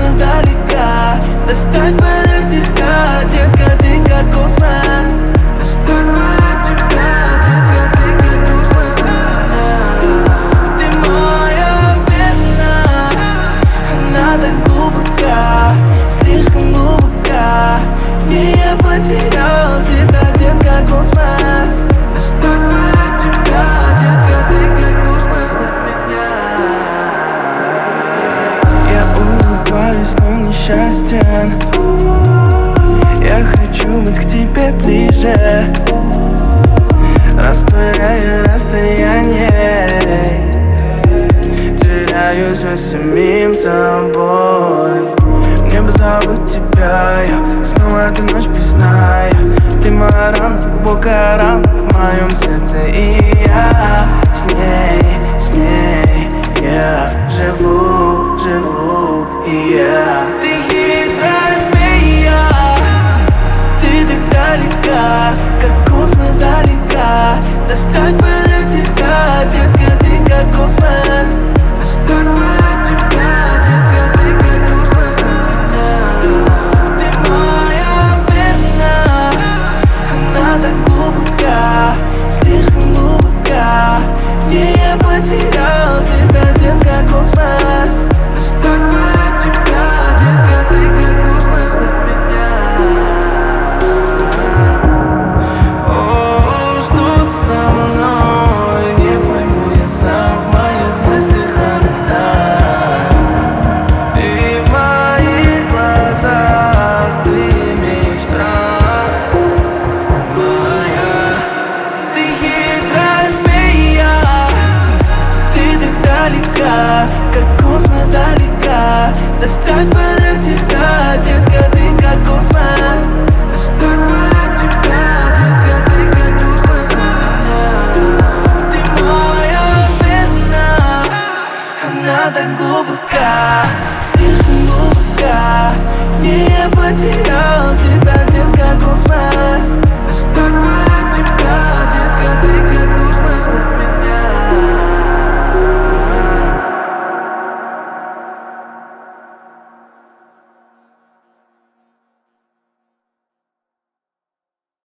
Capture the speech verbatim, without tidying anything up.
космос далека. Достать бы до тебя, детка, ты как космос. Достать бы до тебя, детка, ты как космос. Ты моя бездна, она так глубока, слишком глубока. В ней я потерял тебя, детка, космос. Достать бы до тебя, детка, ты как космос для меня. Я улыбаюсь, но несчастен. Я хочу быть к тебе ближе, растворяя расстояние. Теряюсь за самим собой. Мне бы забыть тебя, я снова эту ночь признаю. Ты моя рана, глубокая рана в моем сердце. И я с ней, с ней я живу, живу. И я Ты хитрая змея, ты так далека, как космос далека. Достать бы до тебя, детка, ты как космос. Достать бы до тебя, детка, ты как космос. Ты моя бездна, она так глубока, слишком глубока. В ней я потерял тебя, детка, космос. Достать бы до тебя, детка, ты как космос для меня. О, что со мной, не пойму я сам, в моих мыслях она. И в моих глазах ты мечта моя. Ты хитрая змея, ты так далека, как космос далека. Достать бы